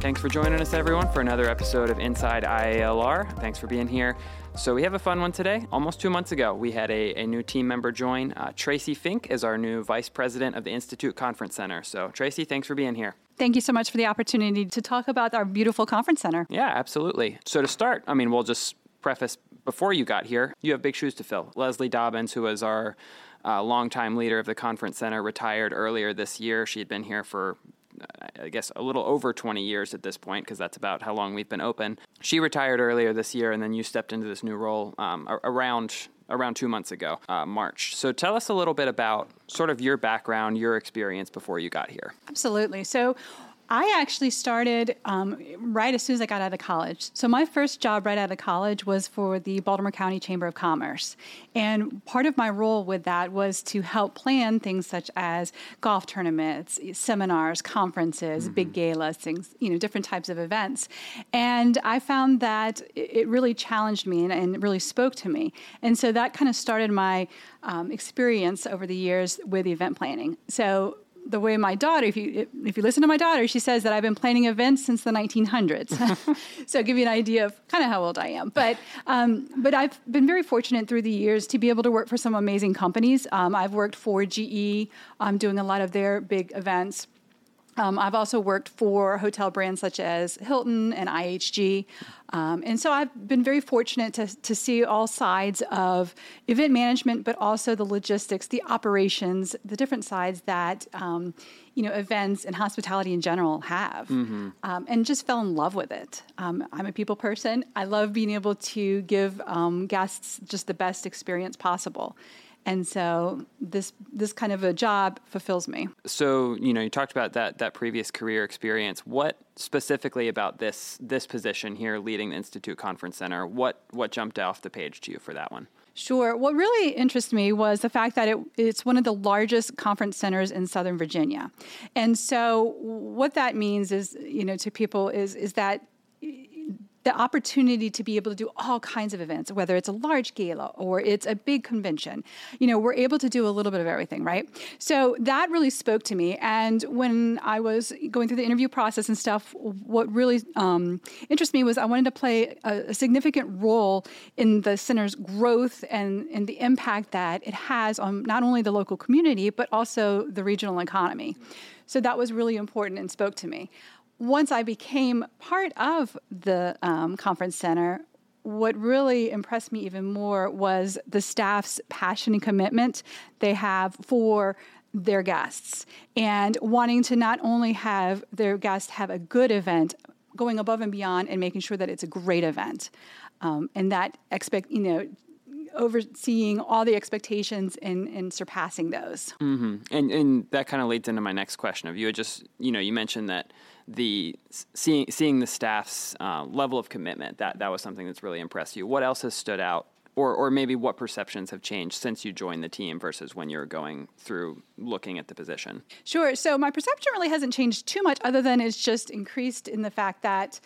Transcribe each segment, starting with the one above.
Thanks for joining us, everyone, for another episode of Inside IALR. Thanks for being here. So we have a fun one today. Almost 2 months ago, we had a new team member join. Tracy Fink is our new vice president of the Institute Conference Center. So Tracy, thanks for being here. Thank you so much for the opportunity to talk about our beautiful conference center. Yeah, absolutely. So to start, we'll just preface, before you got here, you have big shoes to fill. Leslie Dobbins, who was our longtime leader of the conference center, retired earlier this year. She had been here for I guess a little over 20 years at this point, because that's about how long we've been open. She retired earlier this year, and then you stepped into this new role around 2 months ago, March. So tell us a little bit about sort of your background, your experience before you got here. Absolutely. So I actually started right as soon as I got out of college. So my first job right out of college was for the Baltimore County Chamber of Commerce. And part of my role with that was to help plan things such as golf tournaments, seminars, conferences, big galas, things, different types of events. And I found that it really challenged me and really spoke to me. And so that kind of started my experience over the years with event planning. So the way my daughter, if you listen to my daughter, she says that I've been planning events since the 1900s. So I'll give you an idea of kind of how old I am. But I've been very fortunate through the years to be able to work for some amazing companies. I've worked for GE, doing a lot of their big events. I've also worked for hotel brands such as Hilton and IHG. And so I've been very fortunate to see all sides of event management, but also the logistics, the operations, the different sides that, events and hospitality in general have, and just fell in love with it. I'm a people person. I love being able to give guests just the best experience possible. And so this kind of a job fulfills me. So, you talked about that previous career experience. What specifically about this position here leading the Institute Conference Center, what jumped off the page to you for that one? Sure. What really interested me was the fact that it's one of the largest conference centers in Southern Virginia. And so what that means is, to people is that the opportunity to be able to do all kinds of events, whether it's a large gala or it's a big convention, we're able to do a little bit of everything, right? So that really spoke to me. And when I was going through the interview process and stuff, what really interested me was I wanted to play a significant role in the center's growth and the impact that it has on not only the local community, but also the regional economy. So that was really important and spoke to me. Once I became part of the conference center, what really impressed me even more was the staff's passion and commitment they have for their guests and wanting to not only have their guests have a good event, going above and beyond and making sure that it's a great event, and that overseeing all the expectations and surpassing those. Mm-hmm. And that kind of leads into my next question of you. You mentioned that seeing the staff's level of commitment, that was something that's really impressed you. What else has stood out, or maybe what perceptions have changed since you joined the team versus when you were going through looking at the position? Sure. So my perception really hasn't changed too much, other than it's just increased in the fact that,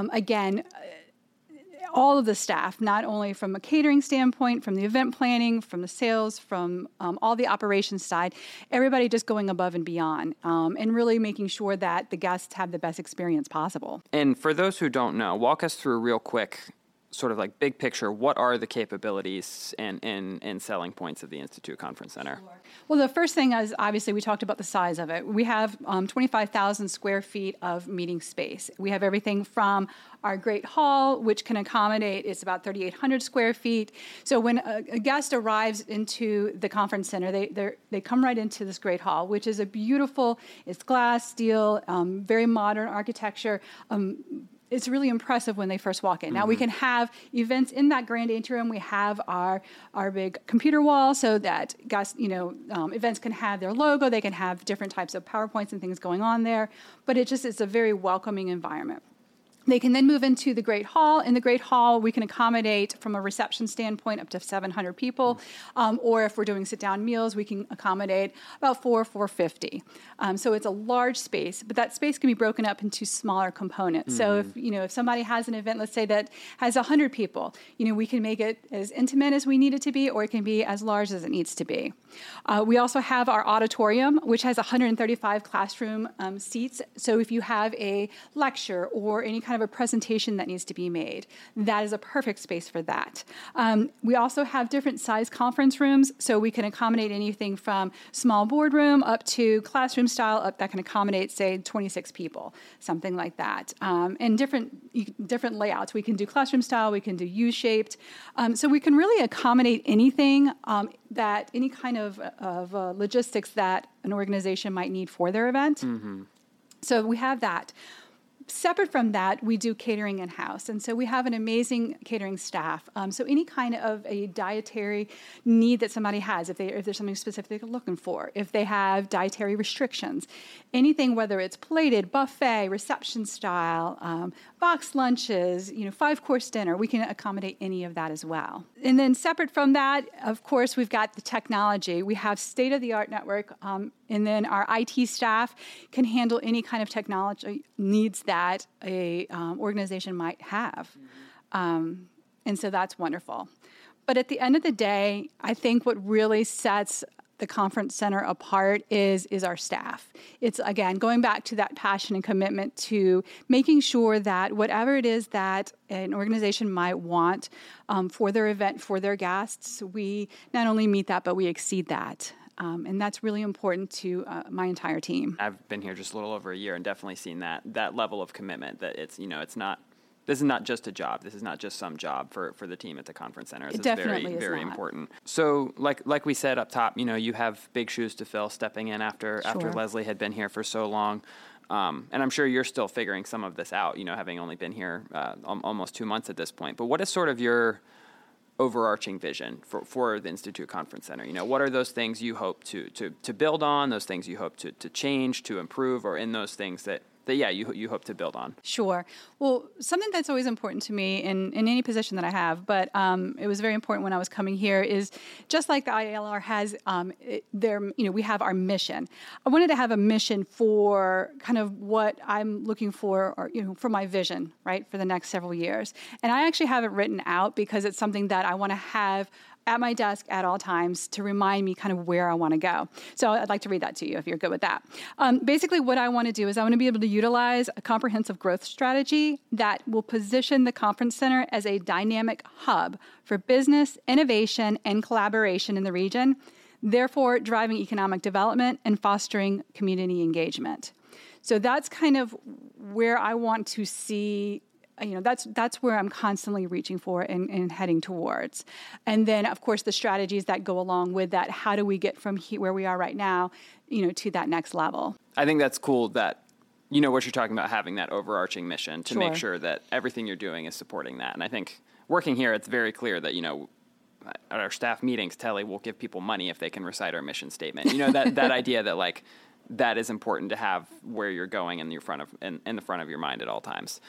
all of the staff, not only from a catering standpoint, from the event planning, from the sales, from all the operations side, everybody just going above and beyond and really making sure that the guests have the best experience possible. And for those who don't know, walk us through real quick, sort of like big picture, what are the capabilities and selling points of the Institute Conference Center? Sure. Well, the first thing is, obviously, we talked about the size of it. We have 25,000 square feet of meeting space. We have everything from our great hall, which can accommodate, it's about 3,800 square feet. So when a guest arrives into the conference center, they come right into this great hall, which is it's glass, steel, very modern architecture. It's really impressive when they first walk in. Now, we can have events in that grand atrium. We have our big computer wall so that guests, events can have their logo. They can have different types of PowerPoints and things going on there. But it's a very welcoming environment. They can then move into the Great Hall. In the Great Hall, we can accommodate, from a reception standpoint, up to 700 people. Or if we're doing sit-down meals, we can accommodate about 450. So it's a large space, but that space can be broken up into smaller components. So if somebody has an event, let's say that has 100 people, we can make it as intimate as we need it to be, or it can be as large as it needs to be. We also have our auditorium, which has 135 classroom seats. So if you have a lecture or any kind of a presentation that needs to be made, that is a perfect space for that. We also have different size conference rooms, so we can accommodate anything from small boardroom up to classroom style up that can accommodate, say, 26 people, something like that. And different layouts. We can do classroom style, we can do U-shaped. So we can really accommodate anything that any kind of logistics that an organization might need for their event. So we have that. Separate from that, we do catering in-house. And so we have an amazing catering staff. So any kind of a dietary need that somebody has, if there's something specific they're looking for, if they have dietary restrictions, anything, whether it's plated, buffet, reception style, box lunches, 5-course dinner, we can accommodate any of that as well. And then separate from that, of course, we've got the technology. We have state-of-the-art network, and then our IT staff can handle any kind of technology needs that a organization might have. And so that's wonderful. But at the end of the day, I think what really sets the conference center apart is our staff. It's, again, going back to that passion and commitment to making sure that whatever it is that an organization might want for their event, for their guests, we not only meet that, but we exceed that. And that's really important to my entire team. I've been here just a little over a year and definitely seen that level of commitment, that it's this is not just a job. This is not just some job for the team at the conference center. This is very, very important. So like we said up top, you have big shoes to fill stepping in after Leslie had been here for so long. And I'm sure you're still figuring some of this out, having only been here almost 2 months at this point. But what is sort of your overarching vision for the Institute Conference Center? What are those things you hope to build on, those things you hope to change, to improve, or in those things that you hope to build on? Sure. Well, something that's always important to me in any position that I have, but it was very important when I was coming here, is just like the IALR has we have our mission. I wanted to have a mission for kind of what I'm looking for, or for my vision, right, for the next several years. And I actually have it written out because it's something that I want to have at my desk at all times to remind me kind of where I want to go. So I'd like to read that to you if you're good with that. Basically, what I want to do is I want to be able to utilize a comprehensive growth strategy that will position the conference center as a dynamic hub for business, innovation, and collaboration in the region, therefore driving economic development and fostering community engagement. So that's kind of where I want to see. That's where I'm constantly reaching for and heading towards. And then, of course, the strategies that go along with that. How do we get from where we are right now, to that next level? I think that's cool that, what you're talking about, having that overarching mission to make sure that everything you're doing is supporting that. And I think working here, it's very clear that, at our staff meetings, Telly will give people money if they can recite our mission statement. That idea that, that is important to have where you're going in the front of your mind at all times.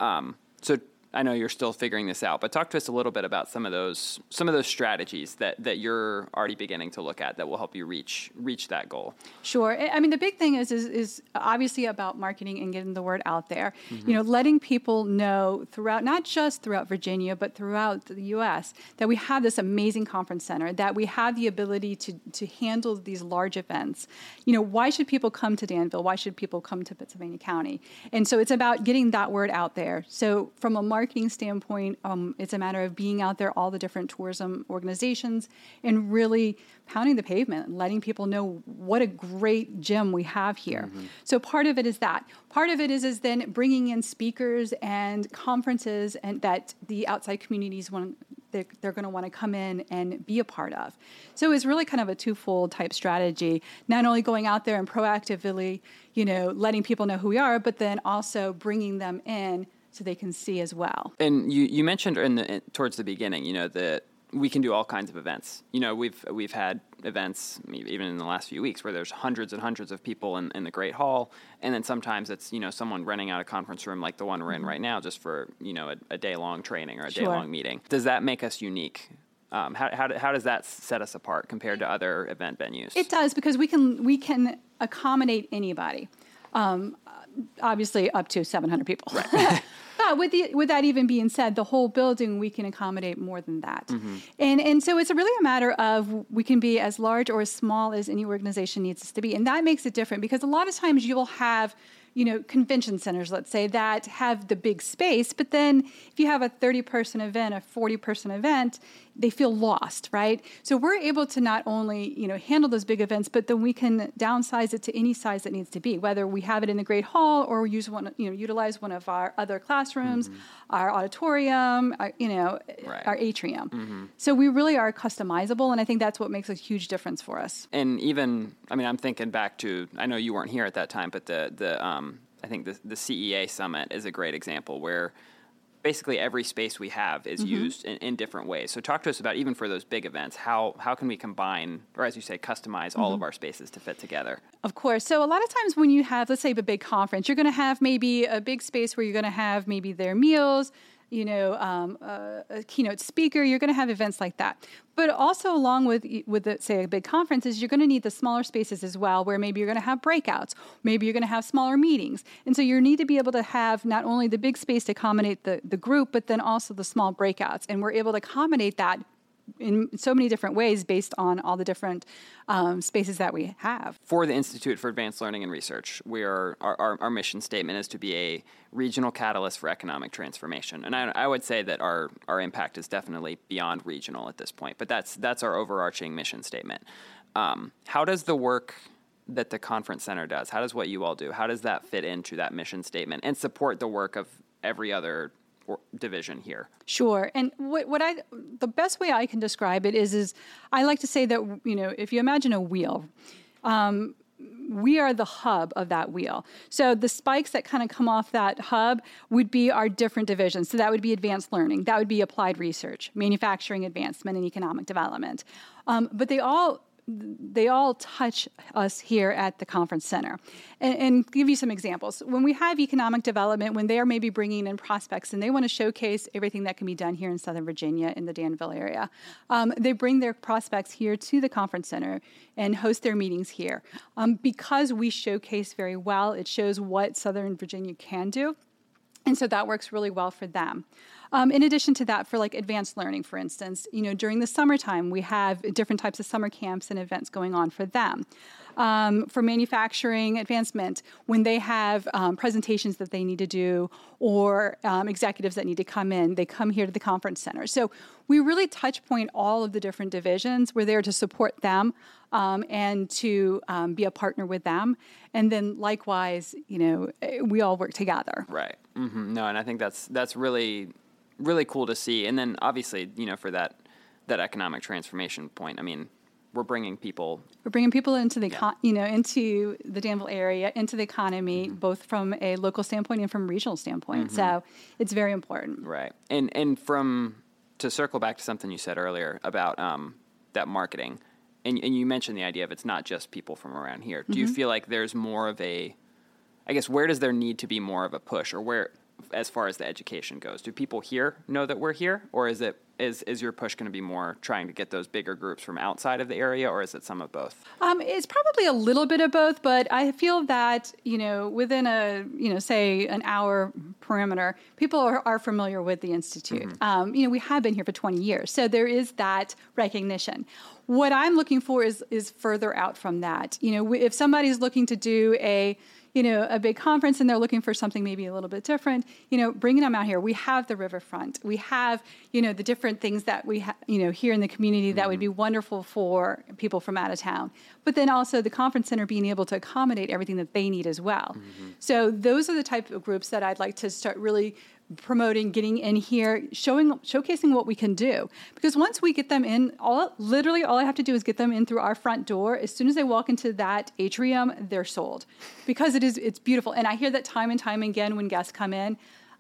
So I know you're still figuring this out, but talk to us a little bit about some of those strategies that you're already beginning to look at that will help you reach that goal. Sure. I mean, the big thing is obviously about marketing and getting the word out there. Letting people know not just throughout Virginia, but throughout the U.S., that we have this amazing conference center, that we have the ability to handle these large events. Why should people come to Danville? Why should people come to Pennsylvania County? And so it's about getting that word out there. So from a marketing standpoint, it's a matter of being out there, all the different tourism organizations, and really pounding the pavement and letting people know what a great gym we have here. So part of it is that. Part of it is then bringing in speakers and conferences and that the outside communities they're going to want to come in and be a part of. So it's really kind of a twofold type strategy, not only going out there and proactively, letting people know who we are, but then also bringing them in so they can see as well. And you mentioned towards the beginning, that we can do all kinds of events. You know, we've had events even in the last few weeks where there's hundreds and hundreds of people in the Great Hall, and then sometimes it's, you know, someone renting out a conference room like the one we're in right now just for, you know, a day-long training or a day-long meeting. Does that make us unique? How does that set us apart compared to other event venues? It does, because we can accommodate anybody. Obviously up to 700 people. Right. But with that even being said, the whole building, we can accommodate more than that. And so it's really a matter of we can be as large or as small as any organization needs us to be. And that makes it different, because a lot of times you'll have, you know, convention centers, let's say, that have the big space, but then if you have a 30-person event, a 40-person event, they feel lost, right? So we're able to not only, you know, handle those big events, but then we can downsize it to any size that needs to be, whether we have it in the Great Hall or utilize one of our other classrooms, our auditorium, our atrium. So we really are customizable, and I think that's what makes a huge difference for us. And even, I mean, I'm thinking back to, I know you weren't here at that time, but I think the CEA Summit is a great example where basically every space we have is used in different ways. So talk to us about, even for those big events, how can we combine, or as you say, customize all of our spaces to fit together? Of course. So a lot of times when you have, let's say, a big conference, you're going to have maybe a big space where you're going to have maybe their meals, you know, a keynote speaker. You're going to have events like that. But also along with say, a big conference, is you're going to need the smaller spaces as well, where maybe you're going to have breakouts. Maybe you're going to have smaller meetings. And so you need to be able to have not only the big space to accommodate the group, but then also the small breakouts. And we're able to accommodate that in so many different ways based on all the different spaces that we have. For the Institute for Advanced Learning and Research, our mission statement is to be a regional catalyst for economic transformation. And I would say that our impact is definitely beyond regional at this point, but that's our overarching mission statement. How does the work that the conference center does, how does what you all do, how does that fit into that mission statement and support the work of every other division here? Sure. And the best way I can describe it is I like to say that, you know, if you imagine a wheel, we are the hub of that wheel. So the spikes that kind of come off that hub would be our different divisions. So that would be advanced learning, that would be applied research, manufacturing advancement, and economic development. But they all touch us here at the conference center. And give you some examples. When we have economic development, when they are maybe bringing in prospects and they want to showcase everything that can be done here in Southern Virginia in the Danville area, they bring their prospects here to the conference center and host their meetings here. Because we showcase very well, it shows what Southern Virginia can do. And so that works really well for them. In addition to that, for like advanced learning, for instance, you know, during the summertime, we have different types of summer camps and events going on for them. For manufacturing advancement, when they have presentations that they need to do or executives that need to come in, they come here to the conference center. So we really touch point all of the different divisions. We're there to support them and to be a partner with them. And then likewise, you know, we all work together. Right. No, and I think that's really, really cool to see. And then obviously, you know, for that economic transformation point, I mean, we're bringing people into the into the Danville area, into the economy, both from a local standpoint and from a regional standpoint. So it's very important. Right. And to circle back to something you said earlier about that marketing, and you mentioned the idea of it's not just people from around here. Do you feel like there's more of where does there need to be more of a push, or where, as far as the education goes, do people here know that we're here, or is your push going to be more trying to get those bigger groups from outside of the area, or is it some of both? It's probably a little bit of both, but I feel that, you know, within say an hour perimeter, people are familiar with the Institute. You know, we have been here for 20 years, so there is that recognition. What I'm looking for is further out from that. You know, if somebody's looking to do a big conference and they're looking for something maybe a little bit different, you know, bringing them out here. We have the riverfront. We have, you know, the different things that we here in the community that would be wonderful for people from out of town. But then also the conference center being able to accommodate everything that they need as well. So those are the type of groups that I'd like to start really promoting, getting in here, showcasing what we can do. Because once we get them in, all I have to do is get them in through our front door. As soon as they walk into that atrium, they're sold. Because it's beautiful. And I hear that time and time again when guests come in.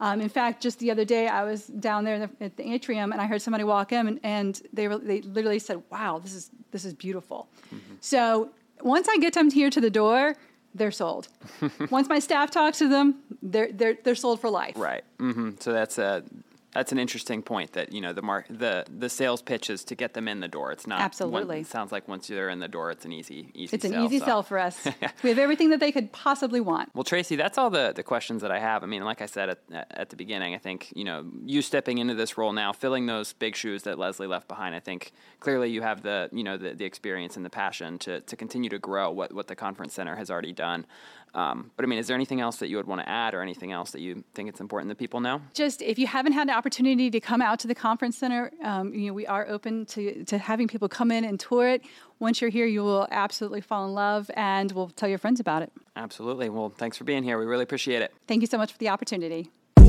In fact, just the other day, I was down there at the atrium, and I heard somebody walk in, and they literally said, "Wow, this is beautiful." Mm-hmm. So once I get them here to the door, they're sold. Once my staff talks to them, they're sold for life. Right. Mm-hmm. So that's an interesting point, that, you know, the sales pitch is to get them in the door. It's not. Absolutely. It sounds like once they're in the door, it's an easy It's sell. An easy sell for us. We have everything that they could possibly want. Well, Tracy, that's all the questions that I have. I mean, like I said at the beginning, I think, you know, you stepping into this role now, filling those big shoes that Leslie left behind, I think clearly you have the experience and the passion to continue to grow what the conference center has already done. But I mean, is there anything else that you would want to add, or anything else that you think it's important that people know? Just, if you haven't had the opportunity to come out to the conference center, we are open to having people come in and tour it. Once you're here, you will absolutely fall in love, and we'll tell your friends about it. Absolutely. Well, thanks for being here. We really appreciate it. Thank you so much for the opportunity.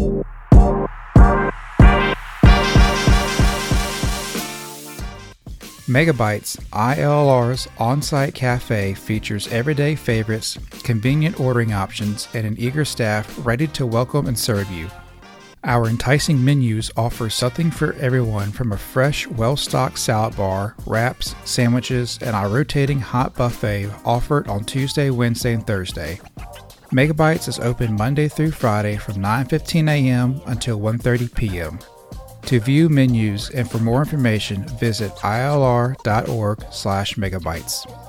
Megabytes, ILR's on-site cafe, features everyday favorites, convenient ordering options, and an eager staff ready to welcome and serve you. Our enticing menus offer something for everyone, from a fresh, well-stocked salad bar, wraps, sandwiches, and our rotating hot buffet offered on Tuesday, Wednesday, and Thursday. Megabytes is open Monday through Friday from 9:15 a.m. until 1:30 p.m. To view menus and for more information, visit ilr.org/megabytes.